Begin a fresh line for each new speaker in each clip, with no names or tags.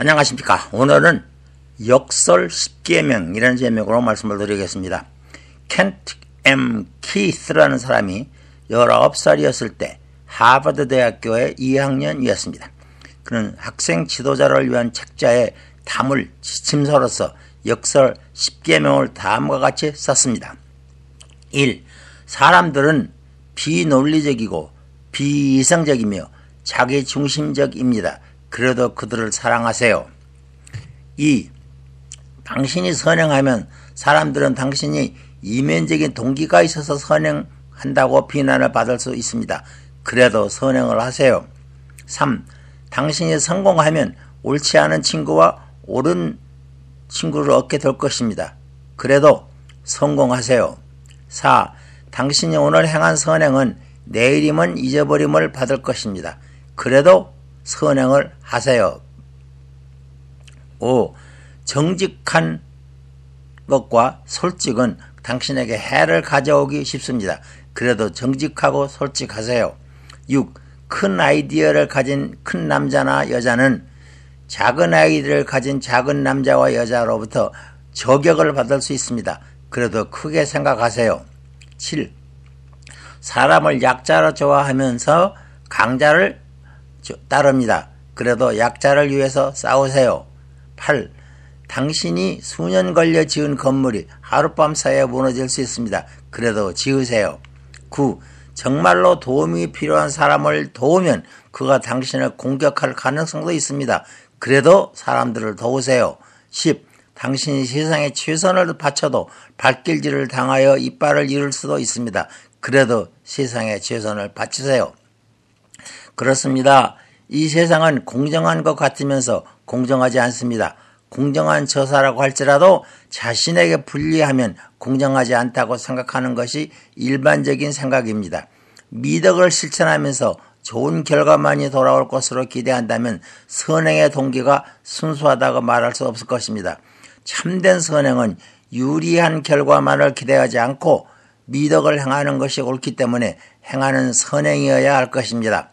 안녕하십니까. 오늘은 역설 10계명이라는 제목으로 말씀을 드리겠습니다. 켄트 M. 키스라는 사람이 19살이었을 때 하버드 대학교의 2학년이었습니다. 그는 학생 지도자를 위한 책자에 담을 지침서로서 역설 10계명을 다음과 같이 썼습니다. 1. 사람들은 비논리적이고 비이성적이며 자기중심적입니다. 그래도 그들을 사랑하세요. 2. 당신이 선행하면 사람들은 당신이 이면적인 동기가 있어서 선행한다고 비난을 받을 수 있습니다. 그래도 선행을 하세요. 3. 당신이 성공하면 옳지 않은 친구와 옳은 친구를 얻게 될 것입니다. 그래도 성공하세요. 4. 당신이 오늘 행한 선행은 내일이면 잊어버림을 받을 것입니다. 그래도 선행을 하세요. 5. 정직한 것과 솔직은 당신에게 해를 가져오기 쉽습니다. 그래도 정직하고 솔직하세요. 6. 큰 아이디어를 가진 큰 남자나 여자는 작은 아이디어를 가진 작은 남자와 여자로부터 저격을 받을 수 있습니다. 그래도 크게 생각하세요. 7. 사람을 약자로 좋아하면서 강자를 따릅니다. 그래도 약자를 위해서 싸우세요. 8. 당신이 수년 걸려 지은 건물이 하룻밤 사이에 무너질 수 있습니다. 그래도 지으세요. 9. 정말로 도움이 필요한 사람을 도우면 그가 당신을 공격할 가능성도 있습니다. 그래도 사람들을 도우세요. 10. 당신이 세상에 최선을 바쳐도 발길질을 당하여 이빨을 잃을 수도 있습니다. 그래도 세상에 최선을 바치세요. 그렇습니다. 이 세상은 공정한 것 같으면서 공정하지 않습니다. 공정한 처사라고 할지라도 자신에게 불리하면 공정하지 않다고 생각하는 것이 일반적인 생각입니다. 미덕을 실천하면서 좋은 결과만이 돌아올 것으로 기대한다면 선행의 동기가 순수하다고 말할 수 없을 것입니다. 참된 선행은 유리한 결과만을 기대하지 않고 미덕을 행하는 것이 옳기 때문에 행하는 선행이어야 할 것입니다.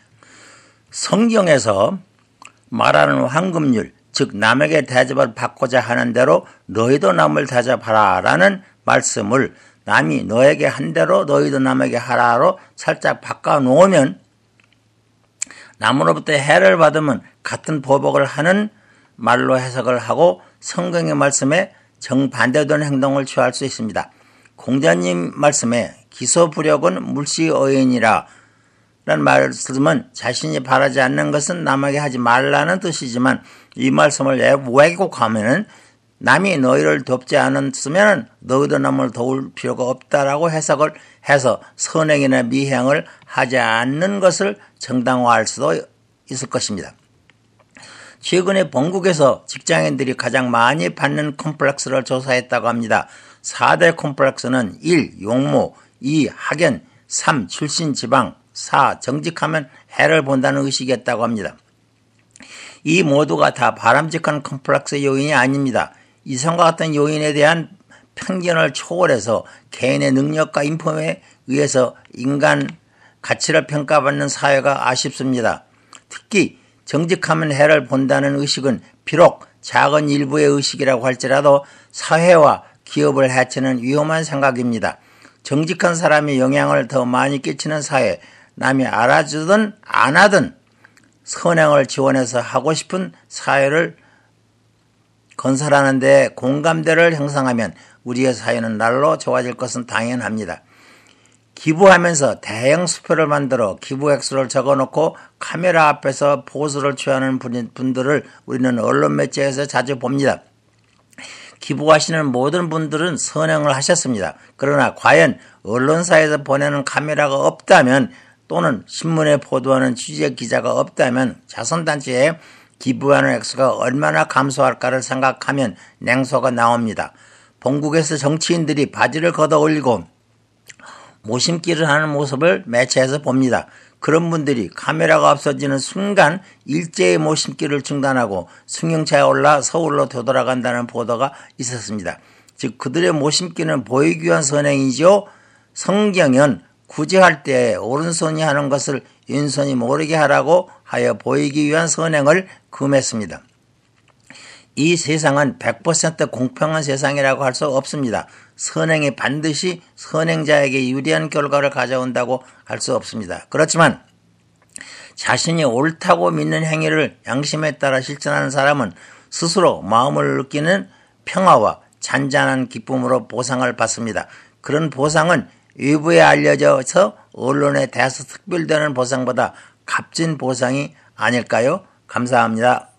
성경에서 말하는 황금률, 즉 남에게 대접을 받고자 하는 대로 너희도 남을 대접하라 라는 말씀을 남이 너에게 한 대로 너희도 남에게 하라로 살짝 바꿔놓으면 남으로부터 해를 받으면 같은 보복을 하는 말로 해석을 하고 성경의 말씀에 정반대되는 행동을 취할 수 있습니다. 공자님 말씀에 기소부력은 물시어인이라 라는 말씀은 자신이 바라지 않는 것은 남에게 하지 말라는 뜻이지만 이 말씀을 왜곡하면 남이 너희를 돕지 않았으면 너희도 남을 도울 필요가 없다라고 해석을 해서 선행이나 미행을 하지 않는 것을 정당화할 수도 있을 것입니다. 최근에 본국에서 직장인들이 가장 많이 받는 콤플렉스를 조사했다고 합니다. 4대 콤플렉스는 1. 용모, 2. 학연, 3. 출신 지방, 4. 정직하면 해를 본다는 의식이었다고 합니다. 이 모두가 다 바람직한 콤플렉스 요인이 아닙니다. 이성과 같은 요인에 대한 편견을 초월해서 개인의 능력과 인품에 의해서 인간 가치를 평가받는 사회가 아쉽습니다. 특히 정직하면 해를 본다는 의식은 비록 작은 일부의 의식이라고 할지라도 사회와 기업을 해치는 위험한 생각입니다. 정직한 사람이 영향을 더 많이 끼치는 사회, 남이 알아주든 안 하든 선행을 지원해서 하고 싶은 사회를 건설하는 데 공감대를 형성하면 우리의 사회는 날로 좋아질 것은 당연합니다. 기부하면서 대형 수표를 만들어 기부 액수를 적어놓고 카메라 앞에서 포즈를 취하는 분들을 우리는 언론 매체에서 자주 봅니다. 기부하시는 모든 분들은 선행을 하셨습니다. 그러나 과연 언론사에서 보내는 카메라가 없다면 또는 신문에 보도하는 취재 기자가 없다면 자선단체에 기부하는 액수가 얼마나 감소할까를 생각하면 냉소가 나옵니다. 본국에서 정치인들이 바지를 걷어 올리고 모심기를 하는 모습을 매체에서 봅니다. 그런 분들이 카메라가 없어지는 순간 일제히 모심기를 중단하고 승용차에 올라 서울로 되돌아간다는 보도가 있었습니다. 즉 그들의 모심기는 보이기 위한 선행이죠. 성경은 구제할 때 오른손이 하는 것을 왼손이 모르게 하라고 하여 보이기 위한 선행을 금했습니다. 이 세상은 100% 공평한 세상이라고 할 수 없습니다. 선행이 반드시 선행자에게 유리한 결과를 가져온다고 할 수 없습니다. 그렇지만 자신이 옳다고 믿는 행위를 양심에 따라 실천하는 사람은 스스로 마음을 느끼는 평화와 잔잔한 기쁨으로 보상을 받습니다. 그런 보상은 외부에 알려져서 언론에 대해서 특별되는 보상보다 값진 보상이 아닐까요? 감사합니다.